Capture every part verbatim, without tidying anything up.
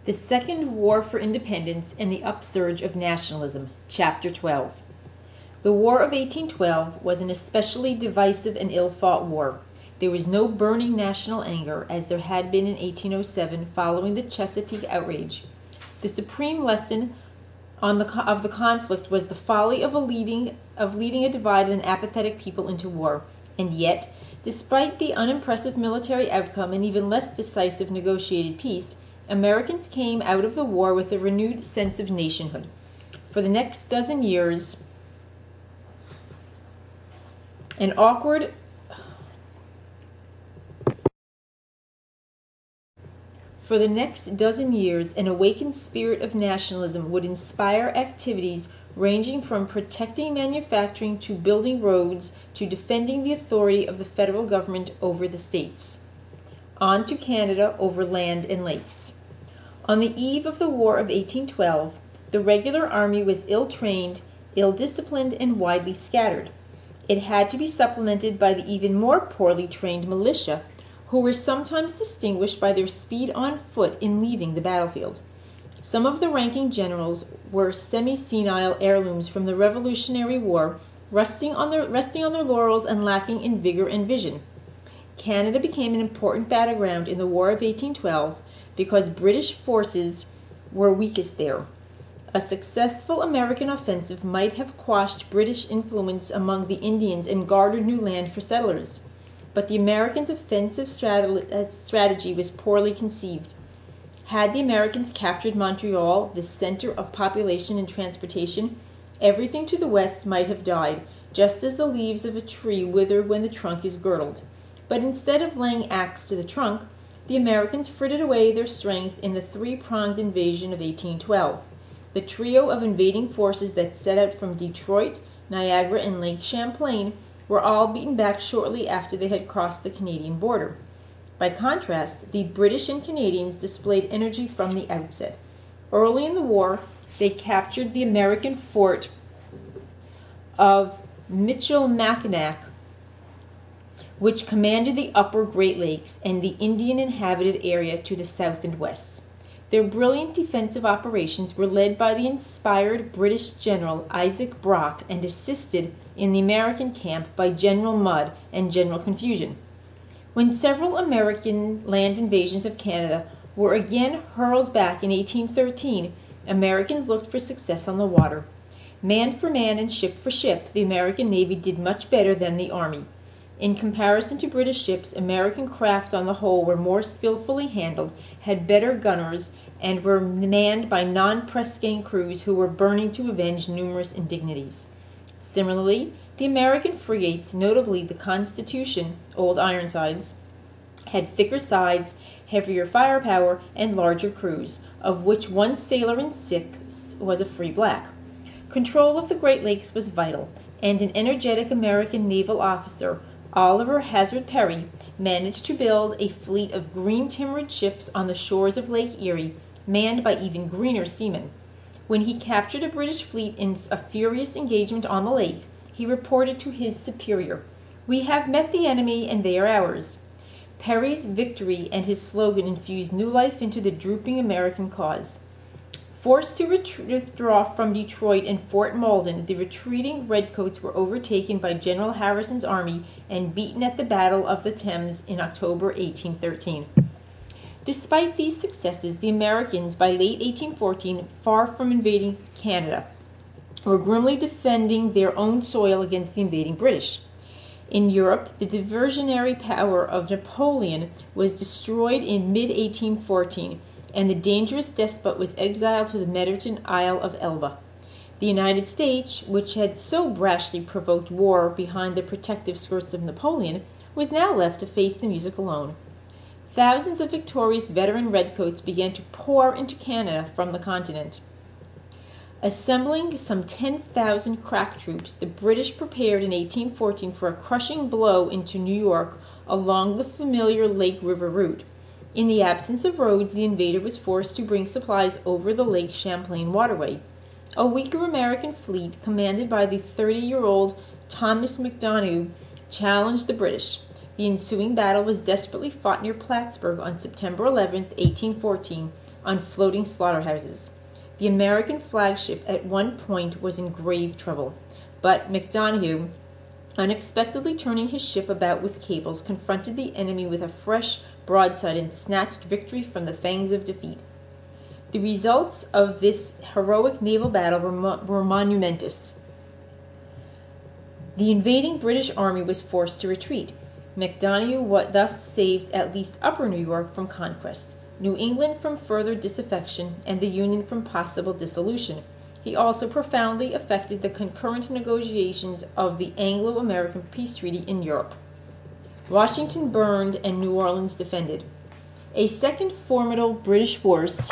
The Second War for Independence and the Upsurge of Nationalism, Chapter twelve. The War of eighteen twelve was an especially divisive and ill-fought war. There was no burning national anger, as there had been in eighteen oh seven following the Chesapeake outrage. The supreme lesson on the, of the conflict was the folly of, a leading, of leading a divided and apathetic people into war. And yet, despite the unimpressive military outcome and even less decisive negotiated peace, Americans came out of the war with a renewed sense of nationhood. For the next dozen years, an awkward For the next dozen years, an awakened spirit of nationalism would inspire activities ranging from protecting manufacturing to building roads to defending the authority of the federal government over the states. On to Canada over land and lakes. On the eve of the War of eighteen twelve, the regular army was ill-trained, ill-disciplined, and widely scattered. It had to be supplemented by the even more poorly trained militia, who were sometimes distinguished by their speed on foot in leaving the battlefield. Some of the ranking generals were semi-senile heirlooms from the Revolutionary War, resting on their, resting on their laurels and lacking in vigor and vision. Canada became an important battleground in the War of eighteen twelve because British forces were weakest there. A successful American offensive might have quashed British influence among the Indians and garnered new land for settlers. But the Americans' offensive strategy was poorly conceived. Had the Americans captured Montreal, the center of population and transportation, everything to the west might have died, just as the leaves of a tree wither when the trunk is girdled. But instead of laying axe to the trunk, the Americans frittered away their strength in the three-pronged invasion of eighteen twelve. The trio of invading forces that set out from Detroit, Niagara, and Lake Champlain were all beaten back shortly after they had crossed the Canadian border. By contrast, the British and Canadians displayed energy from the outset. Early in the war, they captured the American fort of Michilimackinac, which commanded the upper Great Lakes and the Indian-inhabited area to the south and west. Their brilliant defensive operations were led by the inspired British General Isaac Brock and assisted in the American camp by General Mudd and General Confusion. When several American land invasions of Canada were again hurled back in eighteen thirteen, Americans looked for success on the water. Man for man and ship for ship, the American Navy did much better than the Army. In comparison to British ships, American craft on the whole were more skillfully handled, had better gunners, and were manned by non-press-gang crews who were burning to avenge numerous indignities. Similarly, the American frigates, notably the Constitution, Old Ironsides, had thicker sides, heavier firepower, and larger crews, of which one sailor in six was a free black. Control of the Great Lakes was vital, and an energetic American naval officer, Oliver Hazard Perry, managed to build a fleet of green-timbered ships on the shores of Lake Erie, manned by even greener seamen. When he captured a British fleet in a furious engagement on the lake, he reported to his superior, "We have met the enemy and they are ours." Perry's victory and his slogan infused new life into the drooping American cause. Forced to ret- withdraw from Detroit and Fort Malden, the retreating Redcoats were overtaken by General Harrison's army and beaten at the Battle of the Thames in October eighteen thirteen. Despite these successes, the Americans, by late eighteen fourteen, far from invading Canada, were grimly defending their own soil against the invading British. In Europe, the diversionary power of Napoleon was destroyed in mid eighteen fourteen, and the dangerous despot was exiled to the Mediterranean Isle of Elba. The United States, which had so brashly provoked war behind the protective skirts of Napoleon, was now left to face the music alone. Thousands of victorious veteran redcoats began to pour into Canada from the continent. Assembling some ten thousand crack troops, the British prepared in eighteen fourteen for a crushing blow into New York along the familiar Lake River route. In the absence of roads, the invader was forced to bring supplies over the Lake Champlain waterway. A weaker American fleet, commanded by the thirty-year-old Thomas McDonough, challenged the British. The ensuing battle was desperately fought near Plattsburgh on September eleventh, eighteen fourteen, on floating slaughterhouses. The American flagship at one point was in grave trouble, but McDonough, unexpectedly turning his ship about with cables, confronted the enemy with a fresh broadside and snatched victory from the fangs of defeat. The results of this heroic naval battle were, mo- were monumentous. The invading British army was forced to retreat. McDonough thus saved at least Upper New York from conquest, New England from further disaffection, and the Union from possible dissolution. He also profoundly affected the concurrent negotiations of the Anglo-American peace treaty in Europe. Washington burned and New Orleans defended. A second formidable British force,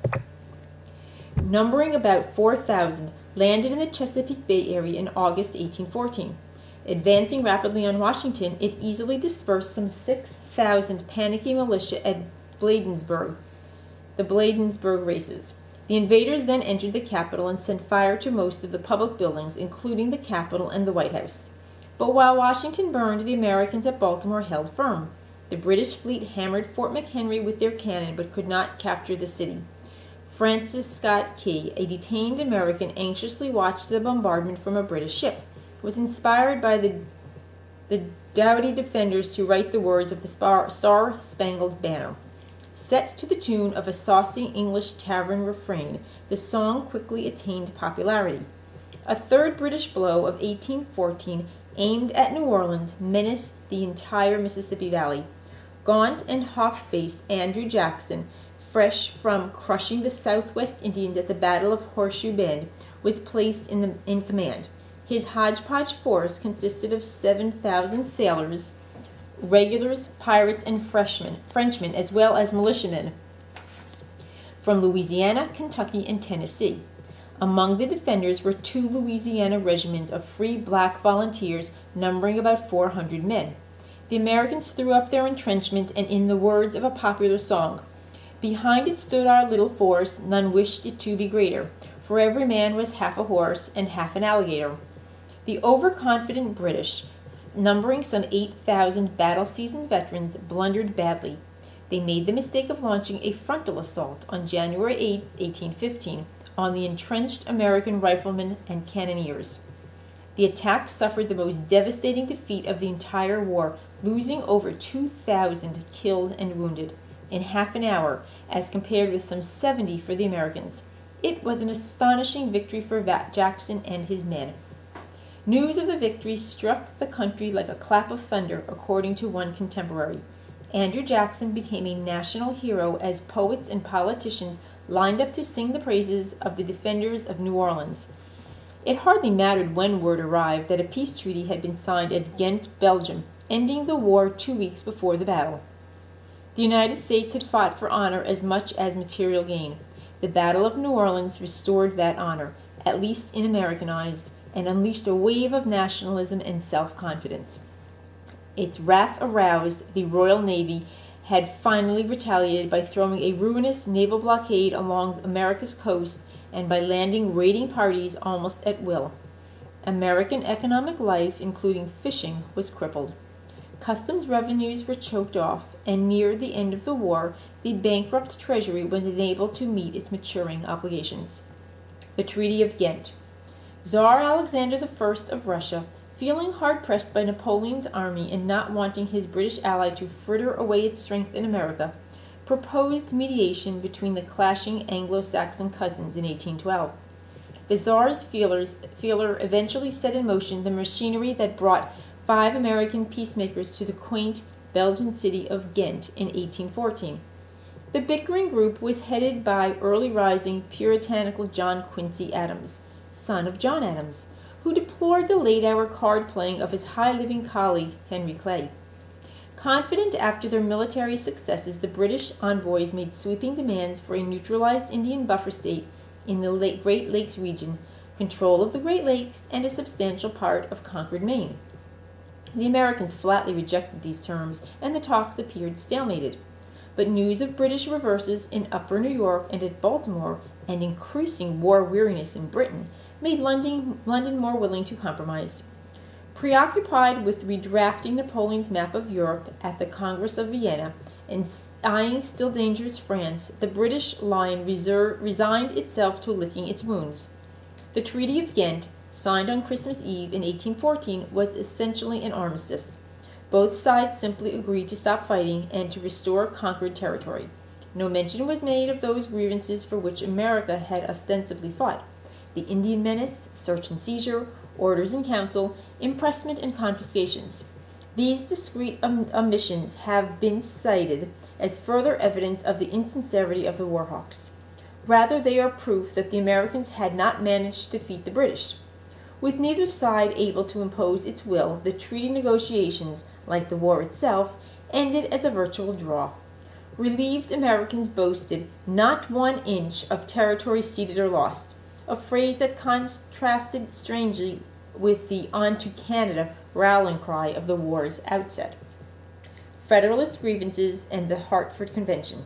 numbering about four thousand, landed in the Chesapeake Bay area in August eighteen fourteen. Advancing rapidly on Washington, it easily dispersed some six thousand panicky militia at Bladensburg, the Bladensburg races. The invaders then entered the capital and set fire to most of the public buildings, including the Capitol and the White House. But while Washington burned, the Americans at Baltimore held firm. The British fleet hammered Fort McHenry with their cannon, but could not capture the city. Francis Scott Key, a detained American, anxiously watched the bombardment from a British ship, was inspired by the, the doughty defenders to write the words of the Star-Spangled Banner. Set to the tune of a saucy English tavern refrain, the song quickly attained popularity. A third British blow of eighteen fourteen, aimed at New Orleans, menaced the entire Mississippi Valley. Gaunt and hawk-faced Andrew Jackson, fresh from crushing the Southwest Indians at the Battle of Horseshoe Bend, was placed in, the, in command. His hodgepodge force consisted of seven thousand sailors, regulars, pirates, and Frenchmen, Frenchmen, as well as militiamen from Louisiana, Kentucky, and Tennessee. Among the defenders were two Louisiana regiments of free black volunteers numbering about four hundred men. The Americans threw up their entrenchment, and in the words of a popular song, "Behind it stood our little force, none wished it to be greater, for every man was half a horse and half an alligator." The overconfident British, numbering some eight thousand battle-seasoned veterans, blundered badly. They made the mistake of launching a frontal assault on January eighth, eighteen fifteen, on the entrenched American riflemen and cannoneers. The attack suffered the most devastating defeat of the entire war, losing over two thousand killed and wounded in half an hour, as compared with some seventy for the Americans. It was an astonishing victory for Jackson and his men. News of the victory struck the country like a clap of thunder, according to one contemporary. Andrew Jackson became a national hero as poets and politicians lined up to sing the praises of the defenders of New Orleans. It hardly mattered when word arrived that a peace treaty had been signed at Ghent, Belgium, ending the war two weeks before the battle. The United States had fought for honor as much as material gain. The Battle of New Orleans restored that honor, at least in American eyes, and unleashed a wave of nationalism and self-confidence. Its wrath aroused, the Royal Navy had finally retaliated by throwing a ruinous naval blockade along America's coast and by landing raiding parties almost at will. American economic life, including fishing, was crippled. Customs revenues were choked off, and near the end of the war, the bankrupt Treasury was unable to meet its maturing obligations. The Treaty of Ghent. Tsar Alexander the First of Russia, feeling hard-pressed by Napoleon's army and not wanting his British ally to fritter away its strength in America, proposed mediation between the clashing Anglo-Saxon cousins in eighteen twelve. The Tsar's feelers, feeler eventually set in motion the machinery that brought five American peacemakers to the quaint Belgian city of Ghent in eighteen fourteen. The bickering group was headed by early-rising, puritanical John Quincy Adams, son of John Adams, who deplored the late-hour card-playing of his high-living colleague, Henry Clay. Confident after their military successes, the British envoys made sweeping demands for a neutralized Indian buffer state in the Great Lakes region, control of the Great Lakes, and a substantial part of conquered Maine. The Americans flatly rejected these terms, and the talks appeared stalemated. But news of British reverses in Upper New York and at Baltimore, and increasing war weariness in Britain, made London, London more willing to compromise. Preoccupied with redrafting Napoleon's map of Europe at the Congress of Vienna, and eyeing still dangerous France, the British line reserve, resigned itself to licking its wounds. The Treaty of Ghent, signed on Christmas Eve in eighteen fourteen, was essentially an armistice. Both sides simply agreed to stop fighting and to restore conquered territory. No mention was made of those grievances for which America had ostensibly fought: the Indian menace, search and seizure, orders in council, impressment and confiscations. These discreet om- omissions have been cited as further evidence of the insincerity of the war hawks. Rather, they are proof that the Americans had not managed to defeat the British. With neither side able to impose its will, the treaty negotiations, like the war itself, ended as a virtual draw. Relieved Americans boasted not one inch of territory ceded or lost, a phrase that contrasted strangely with the "on to Canada" rallying cry of the war's outset. Federalist grievances and the Hartford Convention.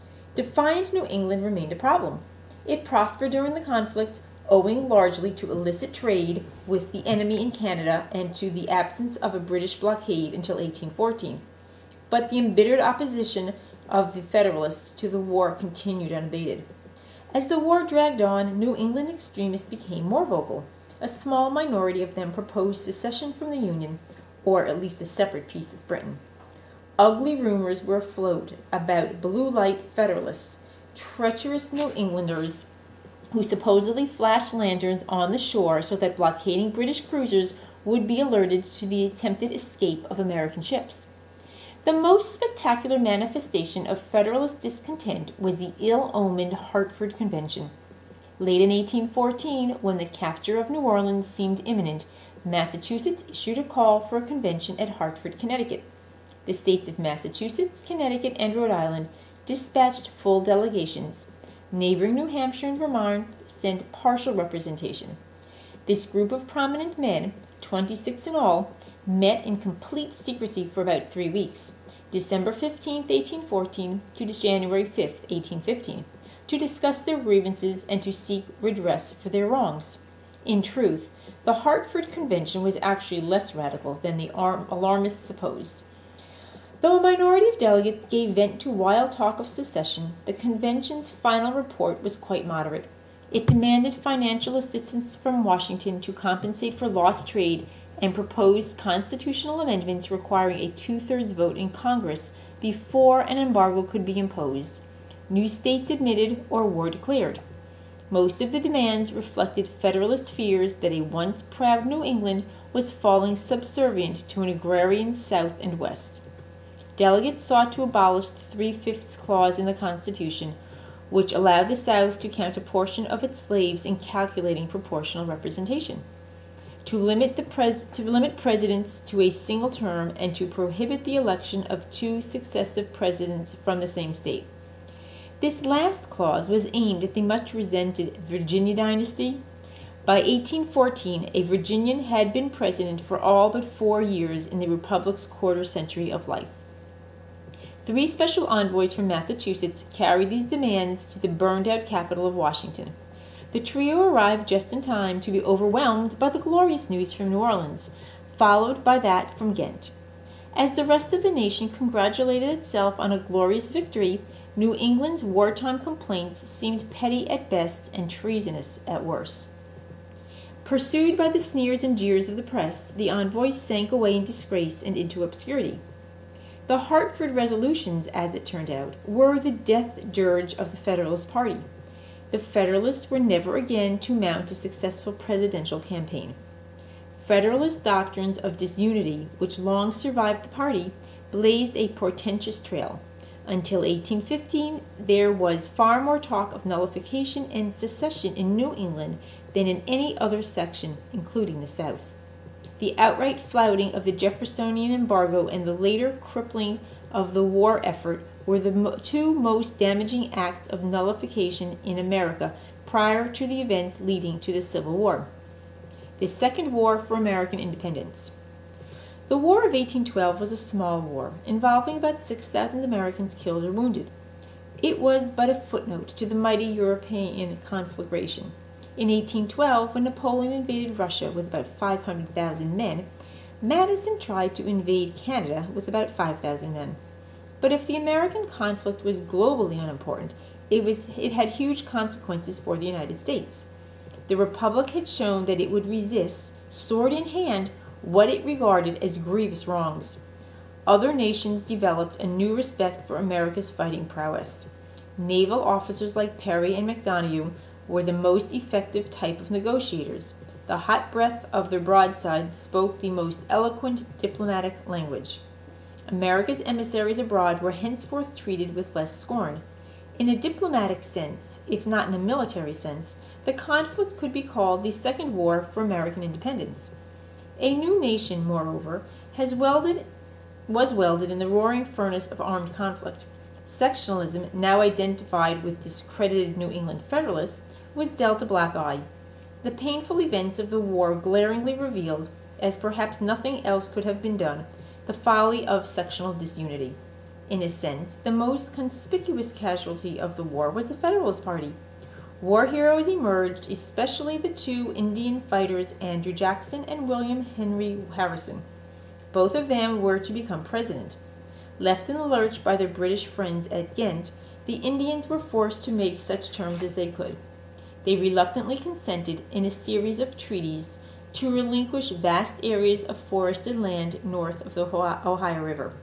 Defiant New England remained a problem. It prospered during the conflict, owing largely to illicit trade with the enemy in Canada and to the absence of a British blockade until eighteen fourteen. But the embittered opposition of the Federalists to the war continued unabated. As the war dragged on, New England extremists became more vocal. A small minority of them proposed secession from the Union, or at least a separate piece of Britain. Ugly rumors were afloat about blue light Federalists, treacherous New Englanders who supposedly flashed lanterns on the shore so that blockading British cruisers would be alerted to the attempted escape of American ships. The most spectacular manifestation of Federalist discontent was the ill-omened Hartford Convention. Late in eighteen fourteen, when the capture of New Orleans seemed imminent, Massachusetts issued a call for a convention at Hartford, Connecticut. The states of Massachusetts, Connecticut, and Rhode Island dispatched full delegations. Neighboring New Hampshire and Vermont sent partial representation. This group of prominent men, twenty-six in all, met in complete secrecy for about three weeks, December fifteenth, eighteen fourteen, to January fifth, eighteen fifteen, to discuss their grievances and to seek redress for their wrongs. In truth, the Hartford Convention was actually less radical than the alarmists supposed. Though a minority of delegates gave vent to wild talk of secession, the convention's final report was quite moderate. It demanded financial assistance from Washington to compensate for lost trade and proposed constitutional amendments requiring a two-thirds vote in Congress before an embargo could be imposed, new states admitted, or war declared. Most of the demands reflected Federalist fears that a once proud New England was falling subservient to an agrarian South and West. Delegates sought to abolish the three-fifths clause in the Constitution, which allowed the South to count a portion of its slaves in calculating proportional representation, to limit, the pres- to limit presidents to a single term, and to prohibit the election of two successive presidents from the same state. This last clause was aimed at the much-resented Virginia dynasty. By eighteen fourteen, a Virginian had been president for all but four years in the Republic's quarter century of life. Three special envoys from Massachusetts carried these demands to the burned-out capital of Washington. The trio arrived just in time to be overwhelmed by the glorious news from New Orleans, followed by that from Ghent. As the rest of the nation congratulated itself on a glorious victory, New England's wartime complaints seemed petty at best and treasonous at worst. Pursued by the sneers and jeers of the press, the envoys sank away in disgrace and into obscurity. The Hartford resolutions, as it turned out, were the death dirge of the Federalist Party. The Federalists were never again to mount a successful presidential campaign. Federalist doctrines of disunity, which long survived the party, blazed a portentous trail. Until eighteen fifteen, there was far more talk of nullification and secession in New England than in any other section, including the South. The outright flouting of the Jeffersonian embargo and the later crippling of the war effort were the mo- two most damaging acts of nullification in America prior to the events leading to the Civil War. The Second War for American Independence. The War of eighteen twelve was a small war, involving about six thousand Americans killed or wounded. It was but a footnote to the mighty European conflagration. In eighteen twelve, when Napoleon invaded Russia with about five hundred thousand men, Madison tried to invade Canada with about five thousand men. But if the American conflict was globally unimportant, it was it had huge consequences for the United States. The Republic had shown that it would resist, sword in hand, what it regarded as grievous wrongs. Other nations developed a new respect for America's fighting prowess. Naval officers like Perry and McDonough were the most effective type of negotiators. The hot breath of their broadsides spoke the most eloquent diplomatic language. America's emissaries abroad were henceforth treated with less scorn. In a diplomatic sense, if not in a military sense, the conflict could be called the Second War for American Independence. A new nation, moreover, has welded, was welded in the roaring furnace of armed conflict. Sectionalism, now identified with discredited New England Federalists, was dealt a black eye. The painful events of the war glaringly revealed, as perhaps nothing else could have been done, the folly of sectional disunity. In a sense, the most conspicuous casualty of the war was the Federalist Party. War heroes emerged, especially the two Indian fighters Andrew Jackson and William Henry Harrison. Both of them were to become president. Left in the lurch by their British friends at Ghent, the Indians were forced to make such terms as they could. They reluctantly consented, in a series of treaties, to relinquish vast areas of forested land north of the Ohio River.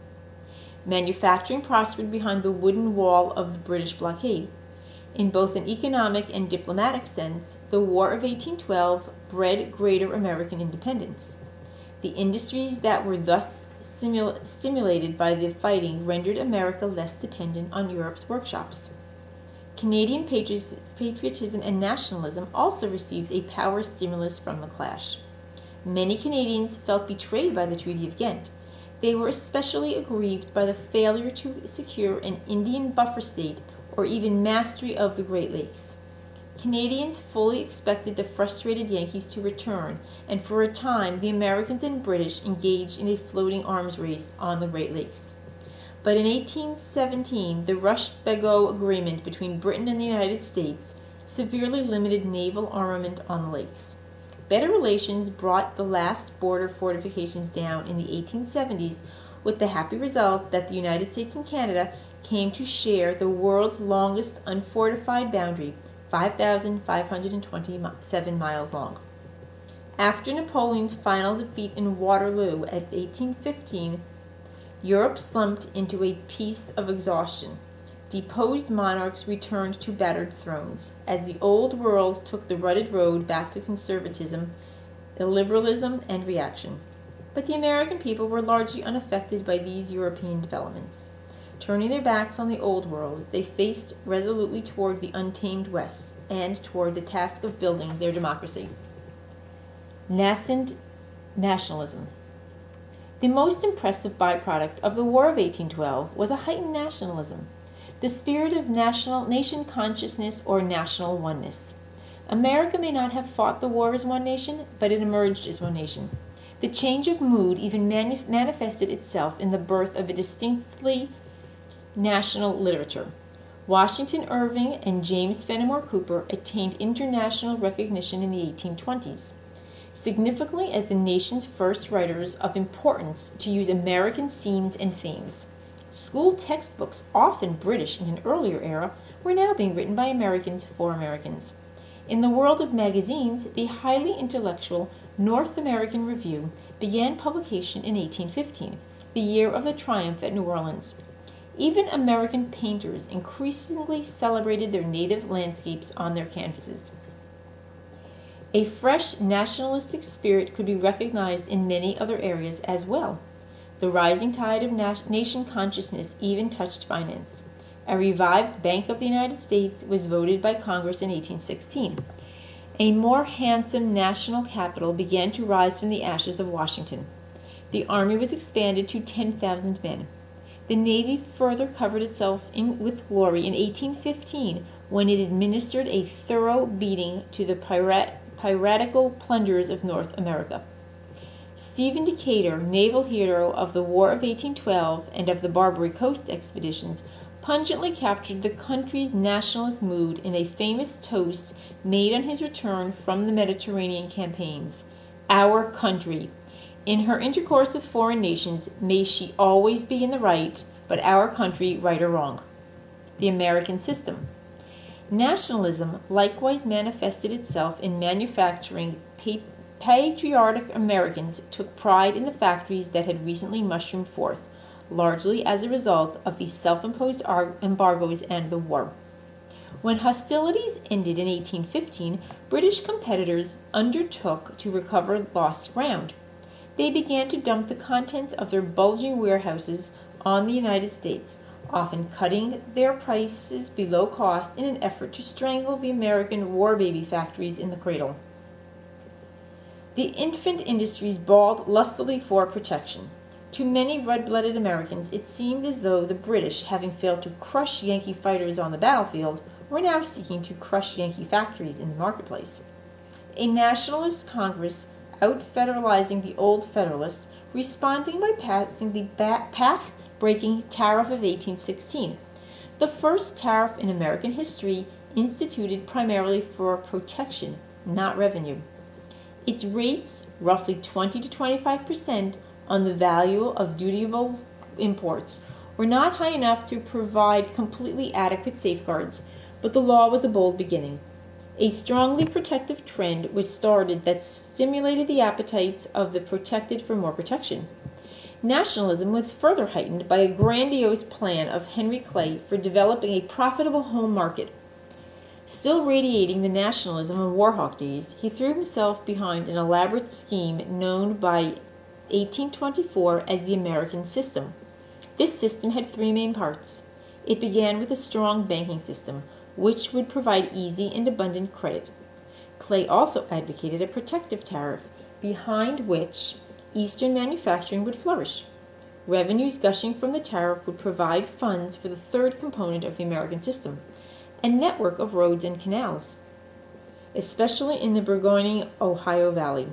Manufacturing prospered behind the wooden wall of the British blockade. In both an economic and diplomatic sense, the War of eighteen twelve bred greater American independence. The industries that were thus simul- stimulated by the fighting rendered America less dependent on Europe's workshops. Canadian patriotism and nationalism also received a power stimulus from the clash. Many Canadians felt betrayed by the Treaty of Ghent. They were especially aggrieved by the failure to secure an Indian buffer state or even mastery of the Great Lakes. Canadians fully expected the frustrated Yankees to return, and for a time the Americans and British engaged in a floating arms race on the Great Lakes. But in eighteen seventeen, the Rush-Bagot Agreement between Britain and the United States severely limited naval armament on the lakes. Better relations brought the last border fortifications down in the eighteen seventies, with the happy result that the United States and Canada came to share the world's longest unfortified boundary, five thousand five hundred twenty-seven miles long. After Napoleon's final defeat in Waterloo at eighteen fifteen, Europe slumped into a peace of exhaustion. Deposed monarchs returned to battered thrones, as the old world took the rutted road back to conservatism, illiberalism, and reaction. But the American people were largely unaffected by these European developments. Turning their backs on the old world, they faced resolutely toward the untamed West and toward the task of building their democracy. Nascent nationalism. The most impressive byproduct of the War of eighteen twelve was a heightened nationalism, the spirit of national nation consciousness or national oneness. America may not have fought the war as one nation, but it emerged as one nation. The change of mood even mani- manifested itself in the birth of a distinctly national literature. Washington Irving and James Fenimore Cooper attained international recognition in the eighteen twenties. Significantly as the nation's first writers of importance to use American scenes and themes. School textbooks, often British in an earlier era, were now being written by Americans for Americans. In the world of magazines, the highly intellectual North American Review began publication in eighteen fifteen, the year of the triumph at New Orleans. Even American painters increasingly celebrated their native landscapes on their canvases. A fresh nationalistic spirit could be recognized in many other areas as well. The rising tide of na- nation consciousness even touched finance. A revived Bank of the United States was voted by Congress in eighteen sixteen. A more handsome national capital began to rise from the ashes of Washington. The Army was expanded to ten thousand men. The Navy further covered itself in, with glory in eighteen fifteen when it administered a thorough beating to the pirate piratical plunderers of North America. Stephen Decatur, naval hero of the War of eighteen twelve and of the Barbary Coast expeditions, pungently captured the country's nationalist mood in a famous toast made on his return from the Mediterranean campaigns. Our country. In her intercourse with foreign nations, may she always be in the right, but our country, right or wrong. The American system. Nationalism likewise manifested itself in manufacturing. Pa- patriotic Americans took pride in the factories that had recently mushroomed forth, largely as a result of the self-imposed ar- embargoes and the war. When hostilities ended in eighteen fifteen, British competitors undertook to recover lost ground. They began to dump the contents of their bulging warehouses on the United States, often cutting their prices below cost in an effort to strangle the American war baby factories in the cradle. The infant industries bawled lustily for protection. To many red-blooded Americans, it seemed as though the British, having failed to crush Yankee fighters on the battlefield, were now seeking to crush Yankee factories in the marketplace. A nationalist Congress, out-federalizing the old Federalists, responding by passing the ba- path-breaking Tariff of eighteen sixteen, the first tariff in American history instituted primarily for protection, not revenue. Its rates, roughly twenty to twenty-five percent on the value of dutiable imports, were not high enough to provide completely adequate safeguards, but the law was a bold beginning. A strongly protective trend was started that stimulated the appetites of the protected for more protection. Nationalism was further heightened by a grandiose plan of Henry Clay for developing a profitable home market. Still radiating the nationalism of Warhawk days, he threw himself behind an elaborate scheme known by eighteen twenty-four as the American system. This system had three main parts. It began with a strong banking system, which would provide easy and abundant credit. Clay also advocated a protective tariff, behind which Eastern manufacturing would flourish. Revenues gushing from the tariff would provide funds for the third component of the American system, a network of roads and canals, especially in the burgeoning Ohio Valley.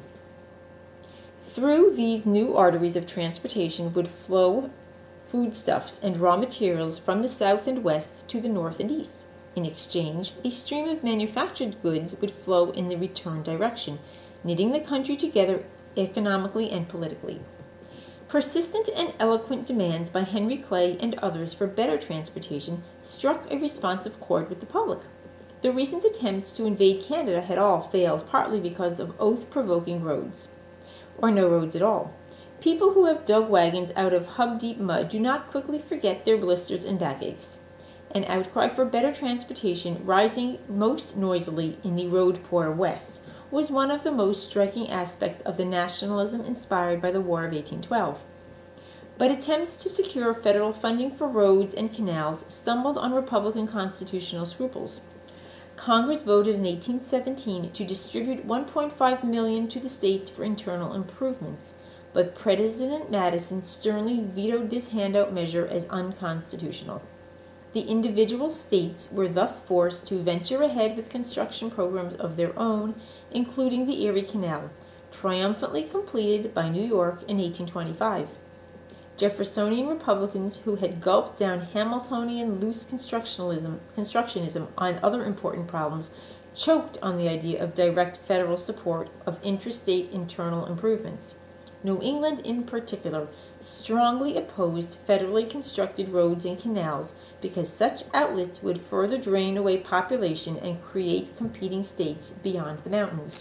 Through these new arteries of transportation would flow foodstuffs and raw materials from the south and west to the north and east. In exchange, a stream of manufactured goods would flow in the return direction, knitting the country together economically and politically. Persistent and eloquent demands by Henry Clay and others for better transportation struck a responsive chord with the public. The recent attempts to invade Canada had all failed, partly because of oath-provoking roads, or no roads at all. People who have dug wagons out of hub-deep mud do not quickly forget their blisters and backaches. An outcry for better transportation, rising most noisily in the road-poor West, was one of the most striking aspects of the nationalism inspired by the War of eighteen twelve. But attempts to secure federal funding for roads and canals stumbled on Republican constitutional scruples. Congress voted in eighteen seventeen to distribute one point five million dollars to the states for internal improvements, but President Madison sternly vetoed this handout measure as unconstitutional. The individual states were thus forced to venture ahead with construction programs of their own, including the Erie Canal, triumphantly completed by New York in eighteen twenty-five. Jeffersonian Republicans who had gulped down Hamiltonian loose constructionism, constructionism on other important problems choked on the idea of direct federal support of intrastate internal improvements. New England, in particular, strongly opposed federally constructed roads and canals because such outlets would further drain away population and create competing states beyond the mountains.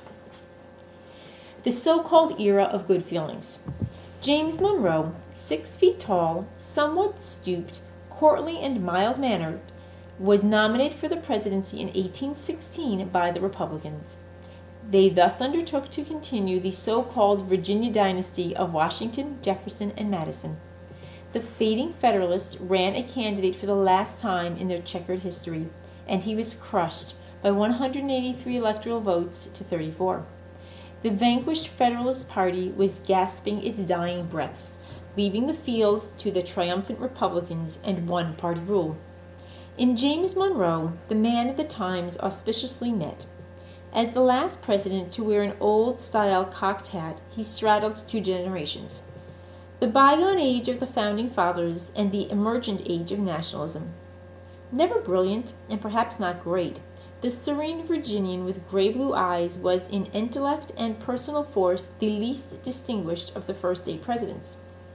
The so-called era of good feelings. James Monroe, six feet tall, somewhat stooped, courtly and mild-mannered, was nominated for the presidency in eighteen sixteen by the Republicans. They thus undertook to continue the so-called Virginia dynasty of Washington, Jefferson, and Madison. The fading Federalists ran a candidate for the last time in their checkered history, and he was crushed by one hundred eighty-three electoral votes to thirty-four. The vanquished Federalist Party was gasping its dying breaths, leaving the field to the triumphant Republicans and one-party rule. In James Monroe, the man of the times auspiciously met. As the last president to wear an old-style cocked hat, he straddled two generations: the bygone age of the Founding Fathers and the emergent age of nationalism. Never brilliant, and perhaps not great, the serene Virginian with gray-blue eyes was in intellect and personal force the least distinguished of the first eight presidents.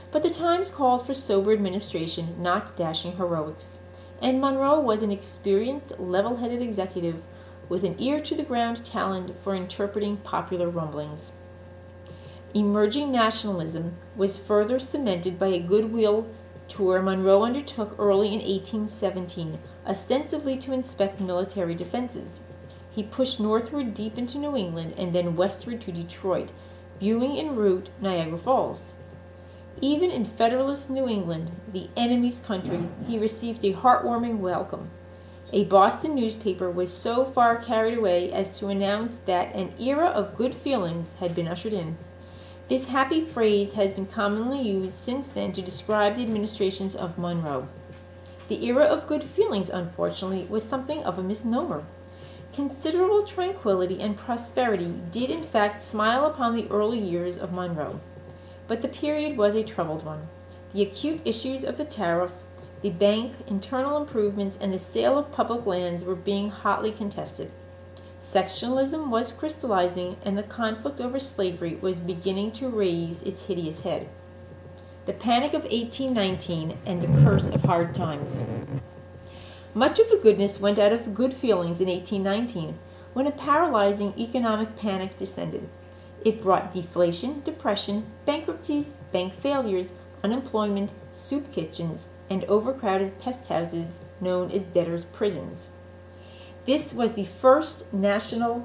But the times called for sober administration, not dashing heroics. And Monroe was an experienced, level-headed executive with an ear-to-the-ground talent for interpreting popular rumblings. Emerging nationalism was further cemented by a goodwill tour Monroe undertook early in eighteen seventeen, ostensibly to inspect military defenses. He pushed northward deep into New England and then westward to Detroit, viewing en route Niagara Falls. Even in Federalist New England, the enemy's country, he received a heartwarming welcome. A Boston newspaper was so far carried away as to announce that an era of good feelings had been ushered in. This happy phrase has been commonly used since then to describe the administrations of Monroe. The era of good feelings, unfortunately, was something of a misnomer. Considerable tranquility and prosperity did in fact smile upon the early years of Monroe. But the period was a troubled one. The acute issues of the tariff, the bank, internal improvements, and the sale of public lands were being hotly contested. Sectionalism was crystallizing, and the conflict over slavery was beginning to raise its hideous head. The Panic of eighteen nineteen and the Curse of Hard Times. Much of the goodness went out of the good feelings in eighteen nineteen, when a paralyzing economic panic descended. It brought deflation, depression, bankruptcies, bank failures, unemployment, soup kitchens, and overcrowded pest houses known as debtors' prisons. This was the first national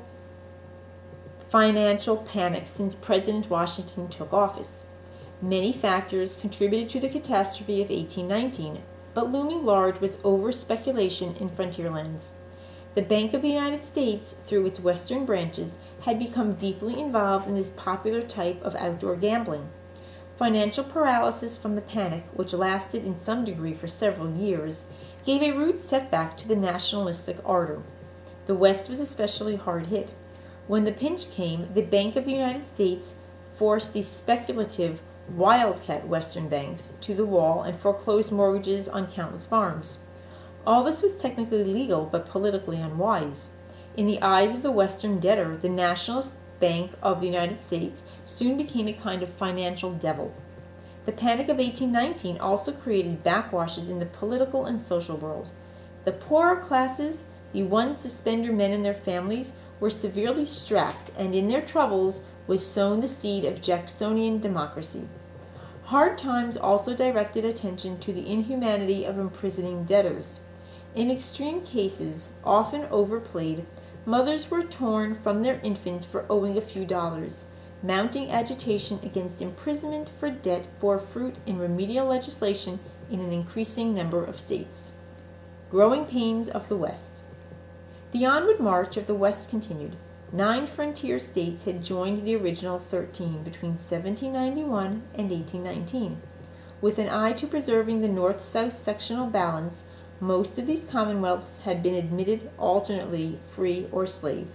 financial panic since President Washington took office. Many factors contributed to the catastrophe of eighteen nineteen, but looming large was over-speculation in frontier lands. The Bank of the United States, through its western branches, had become deeply involved in this popular type of outdoor gambling. Financial paralysis from the panic, which lasted in some degree for several years, gave a rude setback to the nationalistic ardor. The West was especially hard hit. When the pinch came, the Bank of the United States forced the speculative, wildcat Western banks to the wall and foreclosed mortgages on countless farms. All this was technically legal but politically unwise. In the eyes of the Western debtor, the Nationalist Bank of the United States soon became a kind of financial devil. The Panic of eighteen nineteen also created backwashes in the political and social world. The poorer classes, the one-suspender men and their families, were severely strapped, and in their troubles was sown the seed of Jacksonian democracy. Hard times also directed attention to the inhumanity of imprisoning debtors. In extreme cases, often overplayed, mothers were torn from their infants for owing a few dollars. Mounting agitation against imprisonment for debt bore fruit in remedial legislation in an increasing number of states. Growing pains of the West. The onward march of the West continued. Nine frontier states had joined the original thirteen between seventeen ninety-one and eighteen nineteen. With an eye to preserving the north-south sectional balance, most of these commonwealths had been admitted alternately free or slave.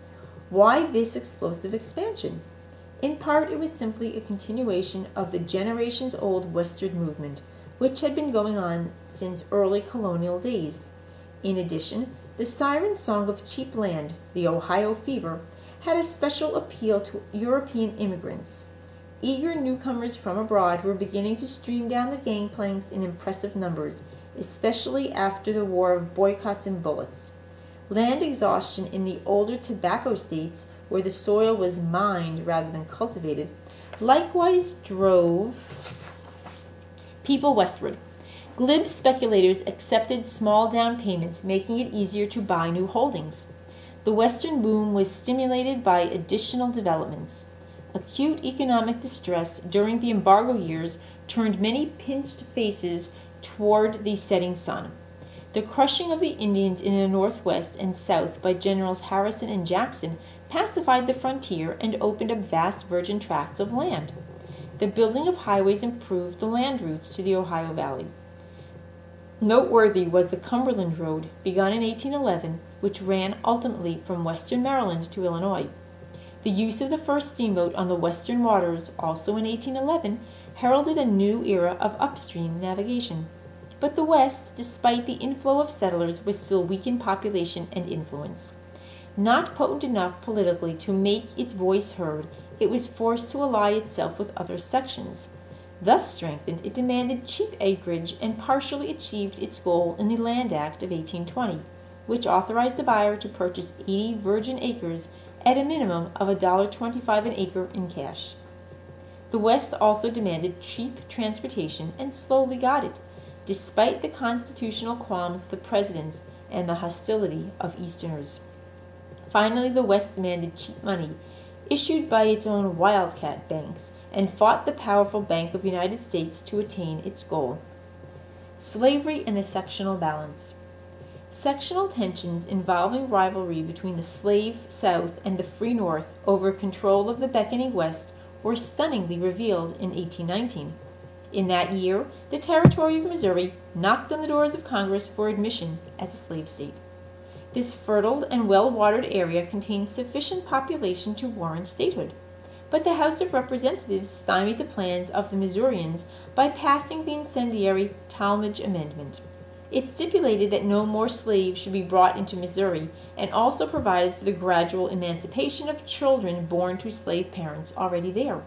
Why this explosive expansion? In part, it was simply a continuation of the generations-old westward movement, which had been going on since early colonial days. In addition, the siren song of cheap land, the Ohio fever, had a special appeal to European immigrants. Eager newcomers from abroad were beginning to stream down the gangplanks in impressive numbers, especially after the war of boycotts and bullets. Land exhaustion in the older tobacco states, where the soil was mined rather than cultivated, likewise drove people westward. Glib speculators accepted small down payments, making it easier to buy new holdings. The Western boom was stimulated by additional developments. Acute economic distress during the embargo years turned many pinched faces toward the setting sun. The crushing of the Indians in the Northwest and South by Generals Harrison and Jackson pacified the frontier and opened up vast virgin tracts of land. The building of highways improved the land routes to the Ohio Valley. Noteworthy was the Cumberland Road, begun in eighteen eleven, which ran ultimately from western Maryland to Illinois. The use of the first steamboat on the western waters, also in eighteen eleven, heralded a new era of upstream navigation. But the West, despite the inflow of settlers, was still weak in population and influence. Not potent enough politically to make its voice heard, it was forced to ally itself with other sections. Thus strengthened, it demanded cheap acreage and partially achieved its goal in the Land Act of eighteen twenty, which authorized the buyer to purchase eighty virgin acres at a minimum of one dollar twenty-five an acre in cash. The West also demanded cheap transportation and slowly got it, despite the constitutional qualms of the presidents and the hostility of Easterners. Finally, the West demanded cheap money, issued by its own wildcat banks, and fought the powerful Bank of the United States to attain its goal. Slavery and the sectional balance. Sectional tensions involving rivalry between the slave South and the free North over control of the beckoning West were stunningly revealed in eighteen nineteen. In that year, the territory of Missouri knocked on the doors of Congress for admission as a slave state. This fertile and well-watered area contained sufficient population to warrant statehood, but the House of Representatives stymied the plans of the Missourians by passing the incendiary Tallmadge Amendment. It stipulated that no more slaves should be brought into Missouri, and also provided for the gradual emancipation of children born to slave parents already there.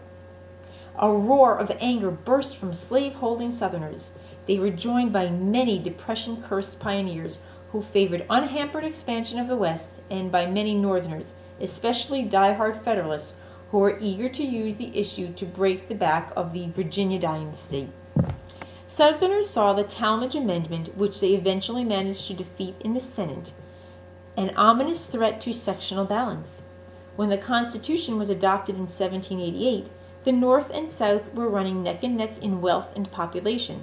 A roar of anger burst from slave-holding Southerners. They were joined by many Depression-cursed pioneers who favored unhampered expansion of the West, and by many Northerners, especially die-hard Federalists, who were eager to use the issue to break the back of the Virginia dynasty. Southerners saw the Tallmadge Amendment, which they eventually managed to defeat in the Senate, an ominous threat to sectional balance. When the Constitution was adopted in seventeen eighty-eight, the North and South were running neck and neck in wealth and population.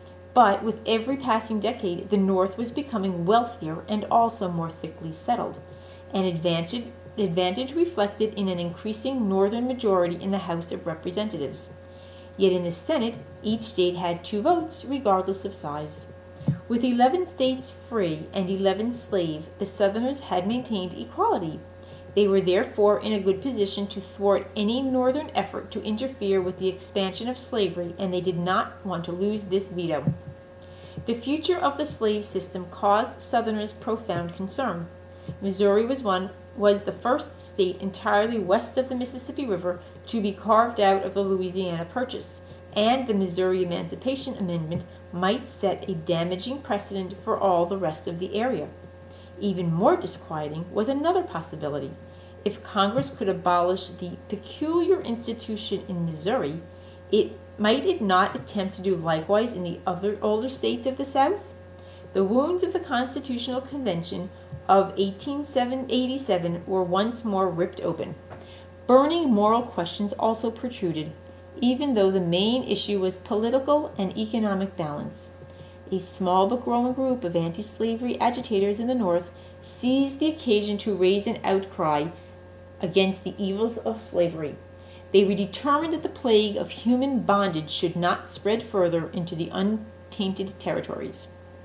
But with every passing decade, the North was becoming wealthier and also more thickly settled, an advantage, advantage reflected in an increasing Northern majority in the House of Representatives. Yet in the Senate, each state had two votes, regardless of size. With eleven states free and eleven slave, the Southerners had maintained equality. They were therefore in a good position to thwart any Northern effort to interfere with the expansion of slavery, and they did not want to lose this veto. The future of the slave system caused Southerners profound concern. Missouri was one was the first state entirely west of the Mississippi River to be carved out of the Louisiana Purchase, and the Missouri Emancipation Amendment might set a damaging precedent for all the rest of the area. Even more disquieting was another possibility. If Congress could abolish the peculiar institution in Missouri, it might it not attempt to do likewise in the other older states of the South? The wounds of the Constitutional Convention of eighteen eighty-seven were once more ripped open. Burning moral questions also protruded, even though the main issue was political and economic balance. A small but growing group of anti-slavery agitators in the North seized the occasion to raise an outcry against the evils of slavery. They were determined that the plague of human bondage should not spread further into the untainted territories.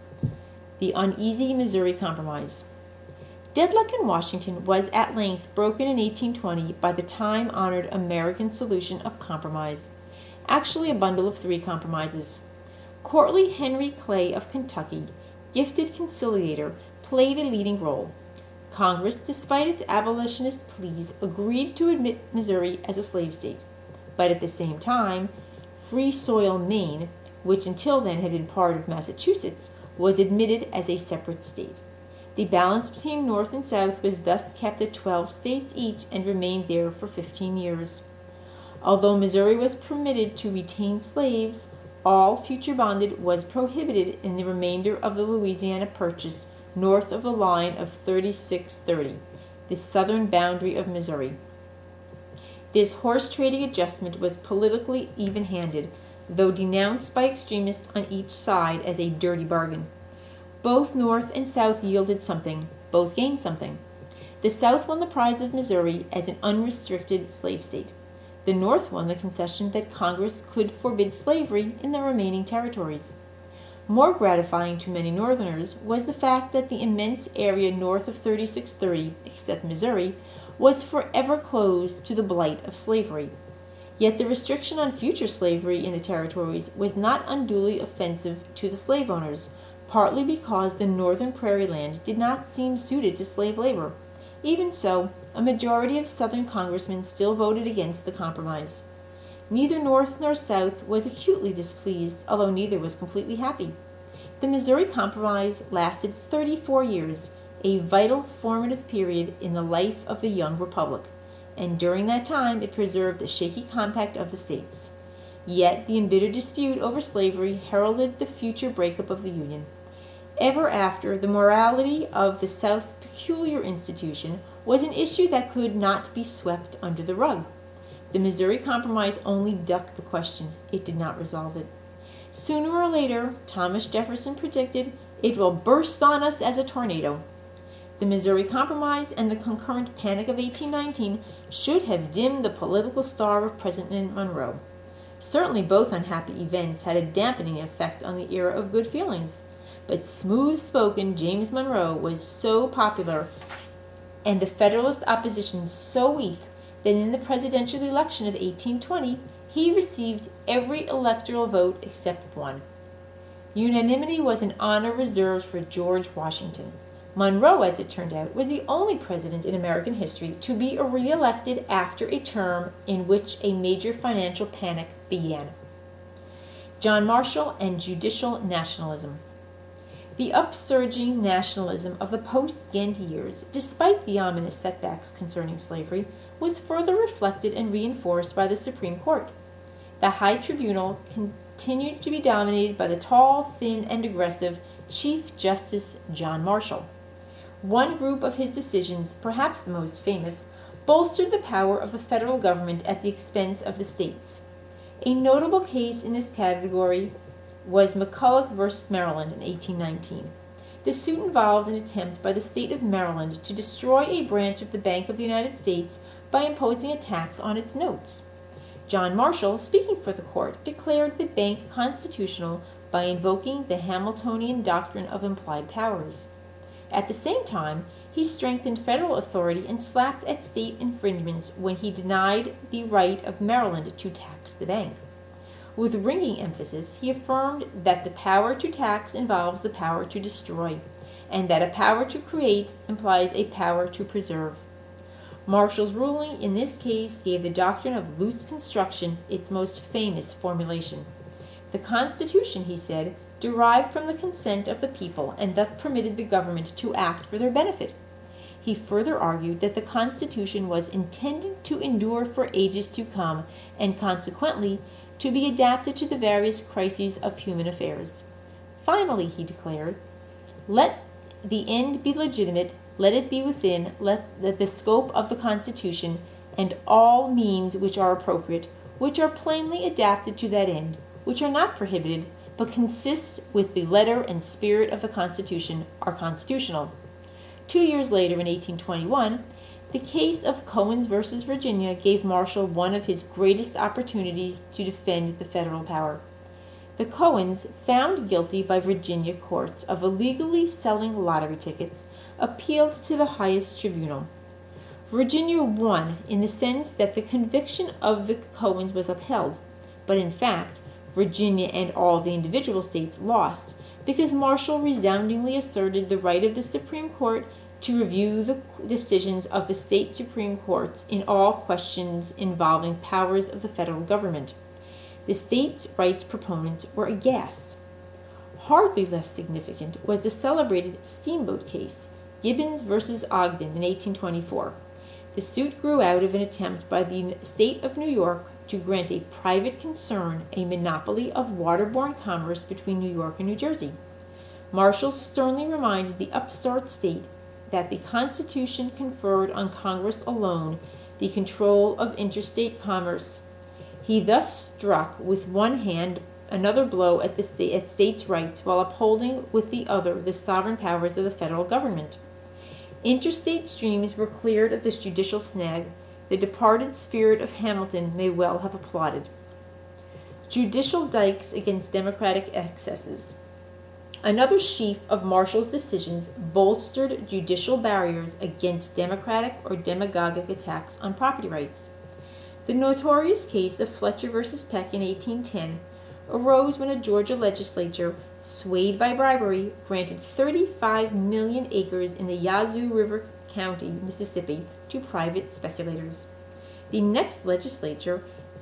The uneasy Missouri Compromise. Deadlock in Washington was at length broken in eighteen twenty by the time-honored American solution of compromise, actually a bundle of three compromises. Courtly Henry Clay of Kentucky, gifted conciliator, played a leading role. Congress, despite its abolitionist pleas, agreed to admit Missouri as a slave state. But at the same time, Free Soil, Maine, which until then had been part of Massachusetts, was admitted as a separate state. The balance between North and South was thus kept at twelve states each and remained there for fifteen years. Although Missouri was permitted to retain slaves, all future bondage was prohibited in the remainder of the Louisiana Purchase north of the line of thirty-six thirty, the southern boundary of Missouri. This horse-trading adjustment was politically even-handed, though denounced by extremists on each side as a dirty bargain. Both North and South yielded something, both gained something. The South won the prize of Missouri as an unrestricted slave state. The North won the concession that Congress could forbid slavery in the remaining territories. More gratifying to many Northerners was the fact that the immense area north of thirty-six thirty, except Missouri, was forever closed to the blight of slavery. Yet the restriction on future slavery in the territories was not unduly offensive to the slave owners, partly because the northern prairie land did not seem suited to slave labor. Even so, a majority of Southern congressmen still voted against the compromise. Neither North nor South was acutely displeased, although neither was completely happy. The Missouri Compromise lasted thirty-four years, a vital formative period in the life of the young republic, and during that time it preserved the shaky compact of the states. Yet the embittered dispute over slavery heralded the future breakup of the Union. Ever after, the morality of the South's peculiar institution was an issue that could not be swept under the rug. The Missouri Compromise only ducked the question. It did not resolve it. Sooner or later, Thomas Jefferson predicted, it will burst on us as a tornado. The Missouri Compromise and the concurrent Panic of eighteen nineteen should have dimmed the political star of President Monroe. Certainly both unhappy events had a dampening effect on the era of good feelings. But smooth-spoken James Monroe was so popular and the Federalist opposition so weak that in the presidential election of eighteen twenty, he received every electoral vote except one. Unanimity was an honor reserved for George Washington. Monroe, as it turned out, was the only president in American history to be re-elected after a term in which a major financial panic began. John Marshall and Judicial Nationalism. The upsurging nationalism of the post-Gantt years, despite the ominous setbacks concerning slavery, was further reflected and reinforced by the Supreme Court. The High Tribunal continued to be dominated by the tall, thin, and aggressive Chief Justice John Marshall. One group of his decisions, perhaps the most famous, bolstered the power of the federal government at the expense of the states. A notable case in this category was McCulloch versus Maryland in eighteen nineteen. The suit involved an attempt by the state of Maryland to destroy a branch of the Bank of the United States by imposing a tax on its notes. John Marshall, speaking for the court, declared the bank constitutional by invoking the Hamiltonian doctrine of implied powers. At the same time, he strengthened federal authority and slapped at state infringements when he denied the right of Maryland to tax the bank. With ringing emphasis, he affirmed that the power to tax involves the power to destroy, and that a power to create implies a power to preserve. Marshall's ruling in this case gave the doctrine of loose construction its most famous formulation. The Constitution, he said, derived from the consent of the people and thus permitted the government to act for their benefit. He further argued that the Constitution was intended to endure for ages to come and consequently to be adapted to the various crises of human affairs. Finally, he declared, let the end be legitimate, let it be within let the scope of the Constitution, and all means which are appropriate, which are plainly adapted to that end, which are not prohibited, but consist with the letter and spirit of the Constitution, are constitutional. Two years later, in eighteen twenty-one, the case of Cohens versus Virginia gave Marshall one of his greatest opportunities to defend the federal power. The Cohens, found guilty by Virginia courts of illegally selling lottery tickets, appealed to the highest tribunal. Virginia won in the sense that the conviction of the Cohens was upheld, but in fact, Virginia and all the individual states lost because Marshall resoundingly asserted the right of the Supreme Court to review the decisions of the state Supreme Courts in all questions involving powers of the federal government. The states' rights proponents were aghast. Hardly less significant was the celebrated Steamboat case, Gibbons versus Ogden in eighteen twenty-four. The suit grew out of an attempt by the state of New York to grant a private concern a monopoly of waterborne commerce between New York and New Jersey. Marshall sternly reminded the upstart state that the Constitution conferred on Congress alone the control of interstate commerce. He thus struck with one hand another blow at the state, at states' rights while upholding with the other the sovereign powers of the federal government. Interstate streams were cleared of this judicial snag. The departed spirit of Hamilton may well have applauded. Judicial dikes against democratic excesses. Another sheaf of Marshall's decisions bolstered judicial barriers against democratic or demagogic attacks on property rights. The notorious case of Fletcher versus Peck in eighteen ten arose when a Georgia legislature, swayed by bribery, granted thirty-five million acres in the Yazoo River County, Mississippi, to private speculators. The next legislature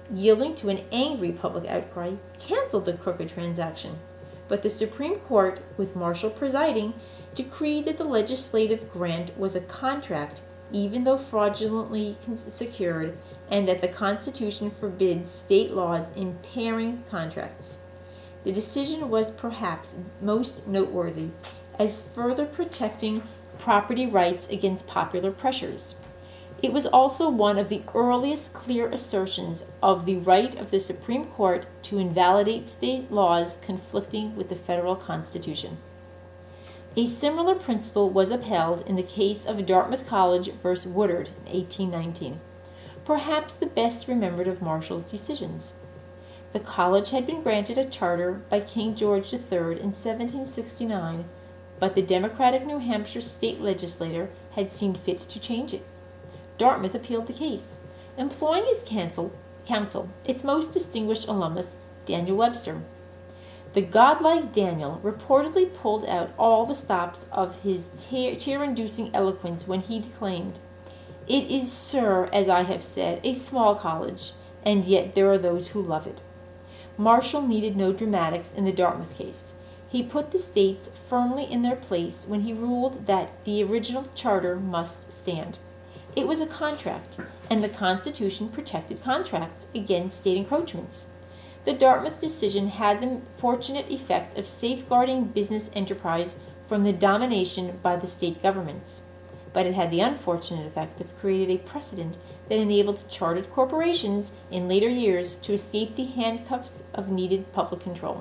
yielding to an angry public outcry, canceled the crooked transaction. But the Supreme Court, with Marshall presiding, decreed that the legislative grant was a contract, even though fraudulently secured, and that the Constitution forbids state laws impairing contracts. The decision was perhaps most noteworthy as further protecting property rights against popular pressures. It was also one of the earliest clear assertions of the right of the Supreme Court to invalidate state laws conflicting with the federal Constitution. A similar principle was upheld in the case of Dartmouth College versus Woodard in eighteen nineteen, perhaps the best remembered of Marshall's decisions. The college had been granted a charter by King George the Third in seventeen sixty-nine, but the Democratic New Hampshire state legislature had seen fit to change it. Dartmouth appealed the case, employing as counsel, counsel its most distinguished alumnus, Daniel Webster. The godlike Daniel reportedly pulled out all the stops of his tear-inducing eloquence when he declaimed, "It is, sir, as I have said, a small college, and yet there are those who love it." Marshall needed no dramatics in the Dartmouth case. He put the states firmly in their place when he ruled that the original charter must stand. It was a contract, and the Constitution protected contracts against state encroachments. The Dartmouth decision had the fortunate effect of safeguarding business enterprise from the domination by the state governments, but it had the unfortunate effect of creating a precedent that enabled chartered corporations in later years to escape the handcuffs of needed public control.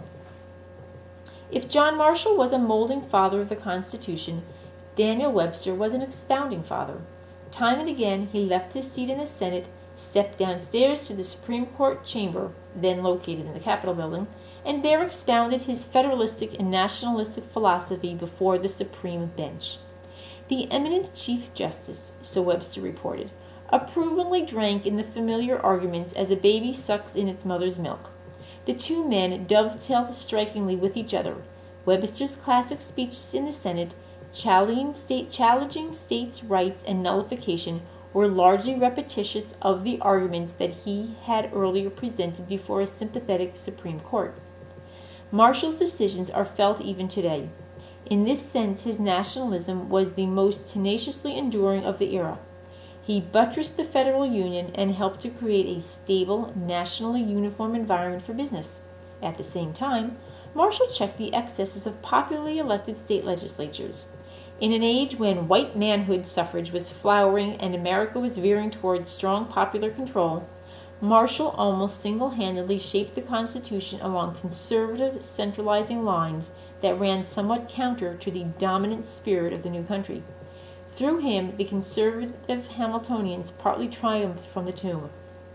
If John Marshall was a molding father of the Constitution, Daniel Webster was an expounding father. Time and again he left his seat in the Senate, stepped downstairs to the Supreme Court chamber, then located in the Capitol building, and there expounded his federalistic and nationalistic philosophy before the Supreme Bench. The eminent Chief Justice, so Webster reported, approvingly drank in the familiar arguments as a baby sucks in its mother's milk. The two men dovetailed strikingly with each other. Webster's classic speeches in the Senate, challenging, state, challenging states' rights and nullification, were largely repetitious of the arguments that he had earlier presented before a sympathetic Supreme Court. Marshall's decisions are felt even today. In this sense, his nationalism was the most tenaciously enduring of the era. He buttressed the federal union and helped to create a stable, nationally uniform environment for business. At the same time, Marshall checked the excesses of popularly elected state legislatures. In an age when white manhood suffrage was flowering and America was veering towards strong popular control, Marshall almost single-handedly shaped the Constitution along conservative, centralizing lines that ran somewhat counter to the dominant spirit of the new country. Through him, the conservative Hamiltonians partly triumphed from the tomb,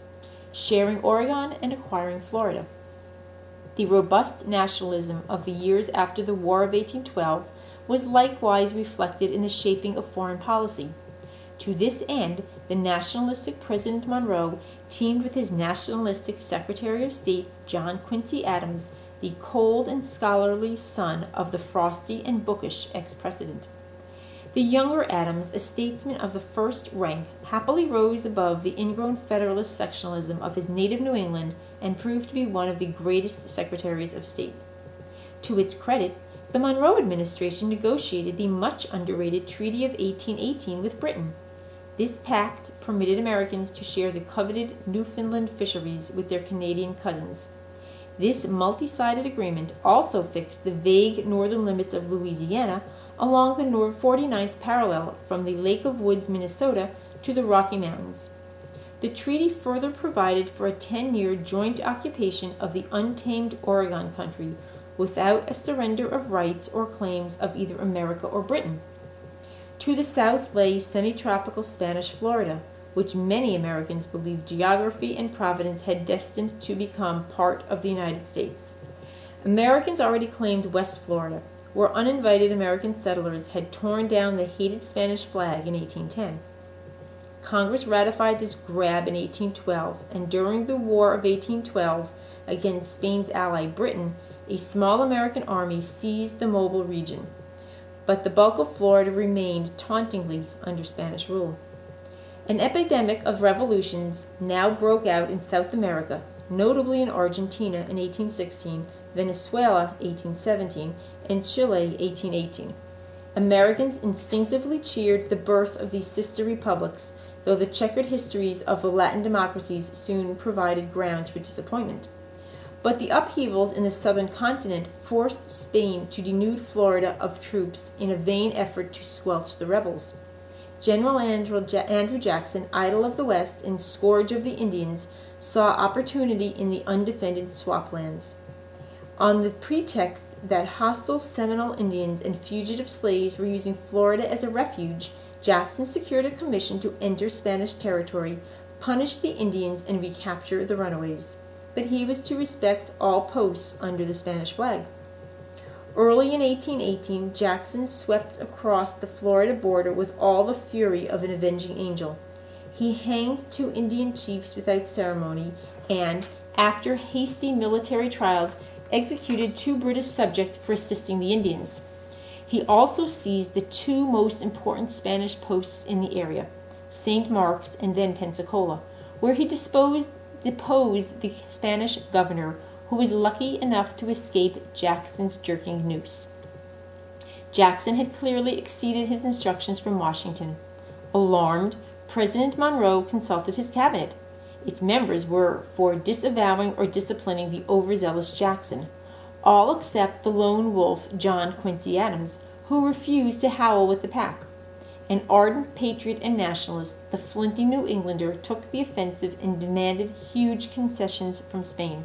sharing Oregon and acquiring Florida. The robust nationalism of the years after the War of eighteen twelve was likewise reflected in the shaping of foreign policy. To this end, the nationalistic President Monroe teamed with his nationalistic Secretary of State, John Quincy Adams, the cold and scholarly son of the frosty and bookish ex-president. The younger Adams, a statesman of the first rank, happily rose above the ingrown Federalist sectionalism of his native New England and proved to be one of the greatest Secretaries of State. To its credit, the Monroe administration negotiated the much underrated Treaty of eighteen eighteen with Britain. This pact permitted Americans to share the coveted Newfoundland fisheries with their Canadian cousins. This multi-sided agreement also fixed the vague northern limits of Louisiana along the forty-ninth parallel from the Lake of Woods, Minnesota, to the Rocky Mountains. The treaty further provided for a ten-year joint occupation of the untamed Oregon country without a surrender of rights or claims of either America or Britain. To the south lay semi-tropical Spanish Florida, which many Americans believed geography and providence had destined to become part of the United States. Americans already claimed West Florida, where uninvited American settlers had torn down the hated Spanish flag in eighteen ten. Congress ratified this grab in eighteen twelve, and during the War of eighteen twelve against Spain's ally Britain, a small American army seized the Mobile region, but the bulk of Florida remained tauntingly under Spanish rule. An epidemic of revolutions now broke out in South America, notably in Argentina in eighteen sixteen, Venezuela eighteen seventeen, and Chile eighteen eighteen. Americans instinctively cheered the birth of these sister republics, though the checkered histories of the Latin democracies soon provided grounds for disappointment. But the upheavals in the southern continent forced Spain to denude Florida of troops in a vain effort to squelch the rebels. General Andrew Jackson, idol of the West and scourge of the Indians, saw opportunity in the undefended swamplands. On the pretext that hostile Seminole Indians and fugitive slaves were using Florida as a refuge, Jackson secured a commission to enter Spanish territory, punish the Indians, and recapture the runaways. But he was to respect all posts under the Spanish flag. Early in eighteen eighteen, Jackson swept across the Florida border with all the fury of an avenging angel. He hanged two Indian chiefs without ceremony and, after hasty military trials, executed two British subjects for assisting the Indians. He also seized the two most important Spanish posts in the area, Saint Mark's and then Pensacola, where he disposed, deposed the Spanish governor, who was lucky enough to escape Jackson's jerking noose. Jackson had clearly exceeded his instructions from Washington. Alarmed, President Monroe consulted his cabinet. Its members were for disavowing or disciplining the overzealous Jackson, all except the lone wolf John Quincy Adams, who refused to howl with the pack. An ardent patriot and nationalist, the flinty New Englander took the offensive and demanded huge concessions from Spain.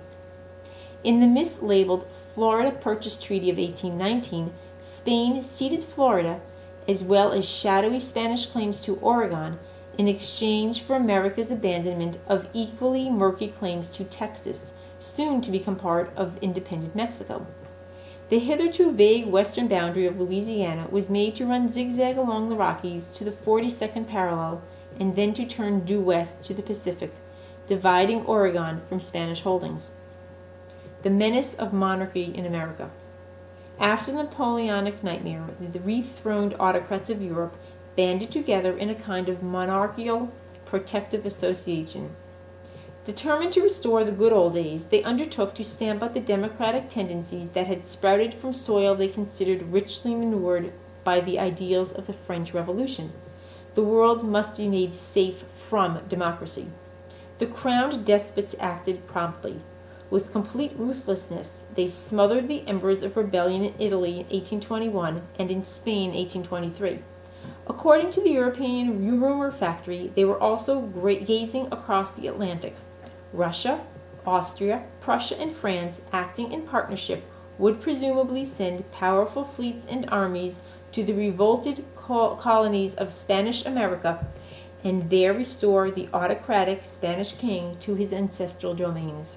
In the mislabeled Florida Purchase Treaty of eighteen nineteen, Spain ceded Florida, as well as shadowy Spanish claims to Oregon, in exchange for America's abandonment of equally murky claims to Texas, soon to become part of independent Mexico. The hitherto vague western boundary of Louisiana was made to run zigzag along the Rockies to the forty-second parallel and then to turn due west to the Pacific, dividing Oregon from Spanish holdings. The menace of monarchy in America. After the Napoleonic nightmare, the rethroned autocrats of Europe banded together in a kind of monarchical protective association. Determined to restore the good old days, they undertook to stamp out the democratic tendencies that had sprouted from soil they considered richly manured by the ideals of the French Revolution. The world must be made safe from democracy. The crowned despots acted promptly. With complete ruthlessness, they smothered the embers of rebellion in Italy in eighteen twenty-one and in Spain in eighteen twenty-three. According to the European rumor factory, they were also gazing across the Atlantic. Russia, Austria, Prussia, and France, acting in partnership, would presumably send powerful fleets and armies to the revolted col- colonies of Spanish America and there restore the autocratic Spanish king to his ancestral domains.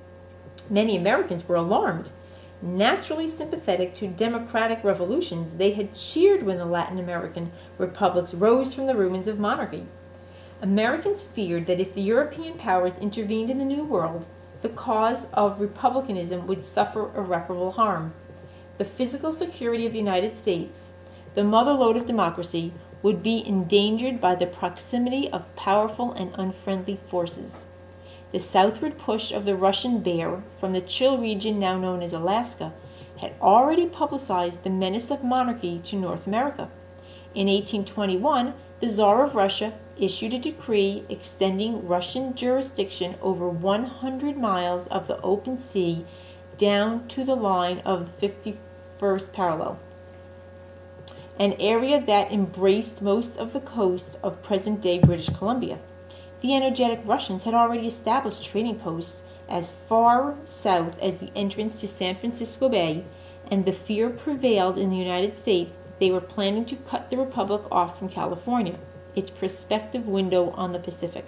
Many Americans were alarmed. Naturally sympathetic to democratic revolutions, they had cheered when the Latin American republics rose from the ruins of monarchy. Americans feared that if the European powers intervened in the New World, the cause of republicanism would suffer irreparable harm. The physical security of the United States, the motherlode of democracy, would be endangered by the proximity of powerful and unfriendly forces. The southward push of the Russian Bear from the chill region now known as Alaska had already publicized the menace of monarchy to North America. In eighteen twenty-one, the Tsar of Russia issued a decree extending Russian jurisdiction over one hundred miles of the open sea down to the line of the fifty-first parallel, an area that embraced most of the coast of present-day British Columbia. The energetic Russians had already established trading posts as far south as the entrance to San Francisco Bay, and the fear prevailed in the United States they were planning to cut the Republic off from California, its prospective window on the Pacific.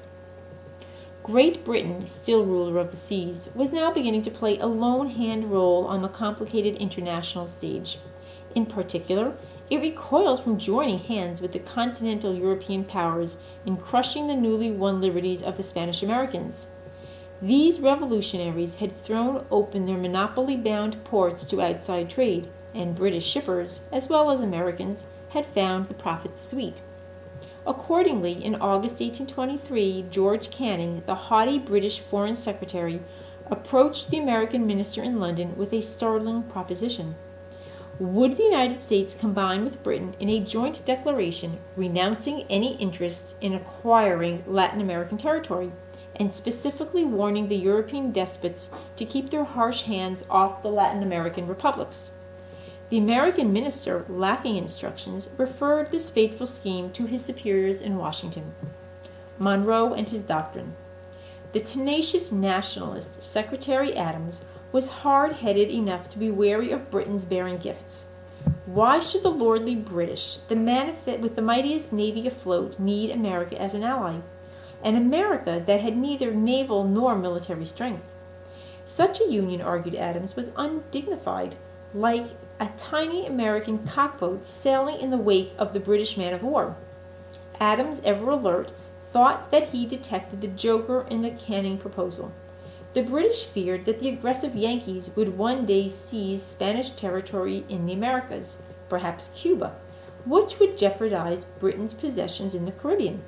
Great Britain, still ruler of the seas, was now beginning to play a lone hand role on the complicated international stage. In particular, it recoiled from joining hands with the continental European powers in crushing the newly won liberties of the Spanish Americans. These revolutionaries had thrown open their monopoly-bound ports to outside trade, and British shippers, as well as Americans, had found the profits sweet. Accordingly, in August eighteen twenty-three, George Canning, the haughty British Foreign Secretary, approached the American minister in London with a startling proposition. Would the United States combine with Britain in a joint declaration renouncing any interest in acquiring Latin American territory, and specifically warning the European despots to keep their harsh hands off the Latin American republics? The American minister, lacking instructions, referred this fateful scheme to his superiors in Washington. Monroe and his doctrine. The tenacious nationalist Secretary Adams was hard-headed enough to be wary of Britain's barren gifts. Why should the lordly British, the manifest with the mightiest navy afloat, need America as an ally? An America that had neither naval nor military strength. Such a union, argued Adams, was undignified, like a tiny American cockboat sailing in the wake of the British man-of-war. Adams, ever alert, thought that he detected the joker in the Canning proposal. The British feared that the aggressive Yankees would one day seize Spanish territory in the Americas, perhaps Cuba, which would jeopardize Britain's possessions in the Caribbean.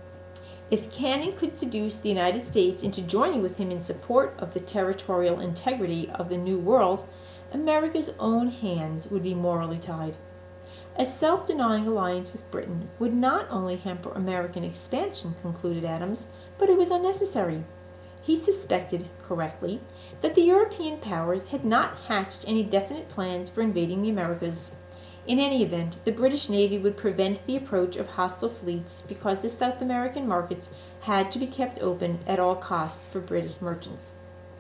If Canning could seduce the United States into joining with him in support of the territorial integrity of the New World, America's own hands would be morally tied. A self-denying alliance with Britain would not only hamper American expansion, concluded Adams, but it was unnecessary. He suspected, correctly, that the European powers had not hatched any definite plans for invading the Americas. In any event, the British Navy would prevent the approach of hostile fleets because the South American markets had to be kept open at all costs for British merchants.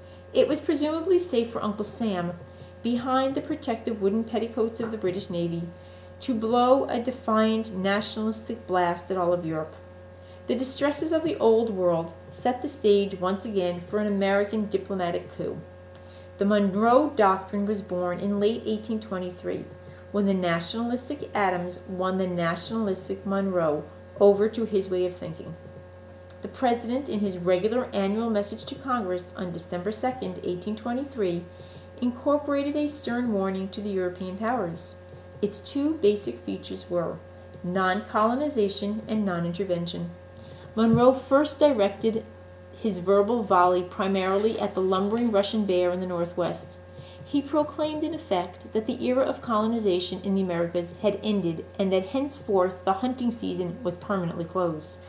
It was presumably safe for Uncle Sam, behind the protective wooden petticoats of the British Navy, to blow a defiant nationalistic blast at all of Europe. The distresses of the Old World set the stage once again for an American diplomatic coup. The Monroe Doctrine was born in late eighteen twenty-three, when the nationalistic Adams won the nationalistic Monroe over to his way of thinking. The President, in his regular annual message to Congress on December second, eighteen twenty-three, incorporated a stern warning to the European powers. Its two basic features were non-colonization and non-intervention. Monroe first directed his verbal volley primarily at the lumbering Russian bear in the Northwest. He proclaimed in effect that the era of colonization in the Americas had ended and that henceforth the hunting season was permanently closed.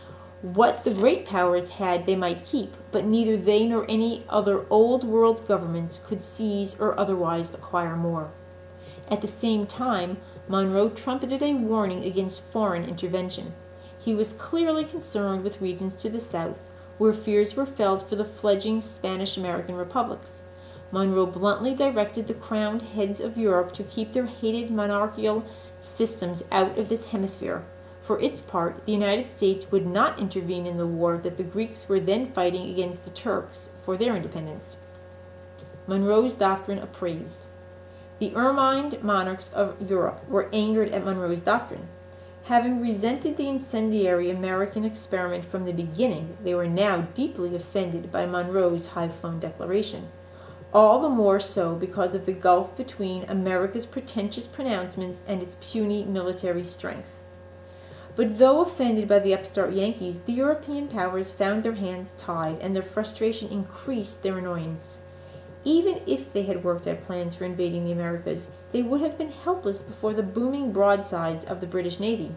What the great powers had they might keep, but neither they nor any other old world governments could seize or otherwise acquire more. At the same time, Monroe trumpeted a warning against foreign intervention. He was clearly concerned with regions to the south, where fears were felt for the fledgling Spanish-American republics. Monroe bluntly directed the crowned heads of Europe to keep their hated monarchical systems out of this hemisphere. For its part, the United States would not intervene in the war that the Greeks were then fighting against the Turks for their independence. Monroe's doctrine appraised. The ermined monarchs of Europe were angered at Monroe's doctrine. Having resented the incendiary American experiment from the beginning, they were now deeply offended by Monroe's high-flown declaration. All the more so because of the gulf between America's pretentious pronouncements and its puny military strength. But though offended by the upstart Yankees, the European powers found their hands tied, and their frustration increased their annoyance. Even if they had worked out plans for invading the Americas, they would have been helpless before the booming broadsides of the British Navy.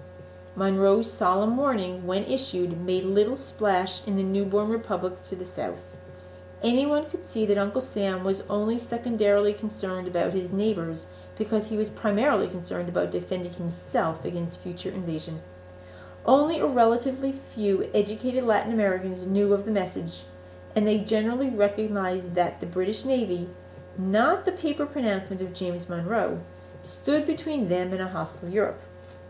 Monroe's solemn warning, when issued, made little splash in the newborn republics to the south. Anyone could see that Uncle Sam was only secondarily concerned about his neighbors, because he was primarily concerned about defending himself against future invasion. Only a relatively few educated Latin Americans knew of the message, and they generally recognized that the British Navy, not the paper pronouncement of James Monroe, stood between them and a hostile Europe.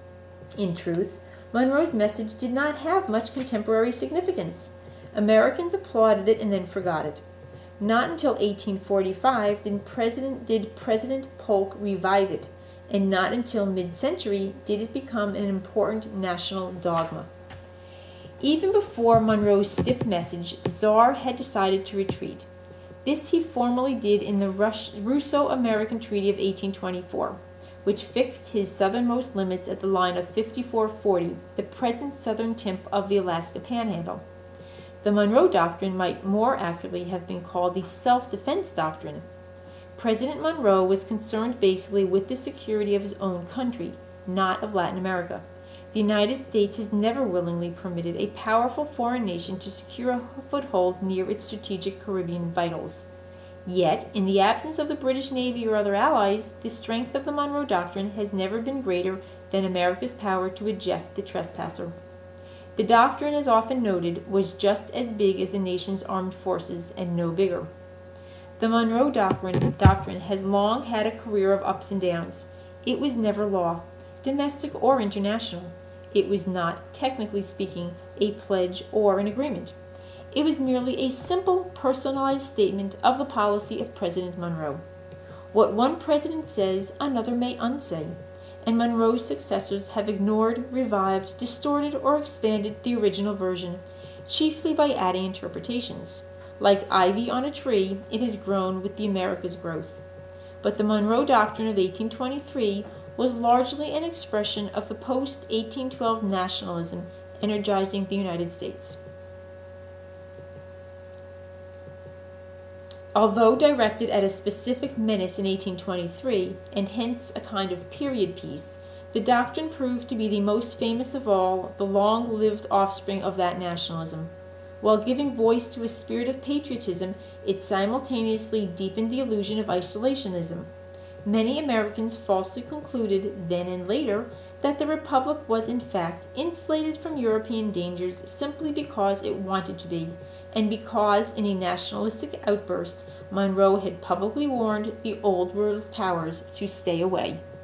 In truth, Monroe's message did not have much contemporary significance. Americans applauded it and then forgot it. Not until eighteen forty-five did President, did President Polk revive it, and not until mid-century did it become an important national dogma. Even before Monroe's stiff message, the Tsar had decided to retreat. This he formally did in the Russo-American Treaty of eighteen twenty-four, which fixed his southernmost limits at the line of fifty-four forty, the present southern tip of the Alaska Panhandle. The Monroe Doctrine might more accurately have been called the Self-Defense Doctrine. President Monroe was concerned basically with the security of his own country, not of Latin America. The United States has never willingly permitted a powerful foreign nation to secure a foothold near its strategic Caribbean vitals. Yet, in the absence of the British Navy or other allies, the strength of the Monroe Doctrine has never been greater than America's power to eject the trespasser. The doctrine, as often noted, was just as big as the nation's armed forces and no bigger. The Monroe Doctrine, doctrine has long had a career of ups and downs. It was never law, domestic or international. It was not, technically speaking, a pledge or an agreement. It was merely a simple, personalized statement of the policy of President Monroe. What one president says, another may unsay, and Monroe's successors have ignored, revived, distorted, or expanded the original version, chiefly by adding interpretations. Like ivy on a tree, it has grown with the America's growth. But the Monroe Doctrine of eighteen twenty-three was largely an expression of the post eighteen twelve nationalism energizing the United States. Although directed at a specific menace in eighteen twenty-three, and hence a kind of period piece, the doctrine proved to be the most famous of all the long-lived offspring of that nationalism. While giving voice to a spirit of patriotism, it simultaneously deepened the illusion of isolationism. Many Americans falsely concluded, then and later, that the Republic was in fact insulated from European dangers simply because it wanted to be, and because, in a nationalistic outburst, Monroe had publicly warned the Old World powers to stay away.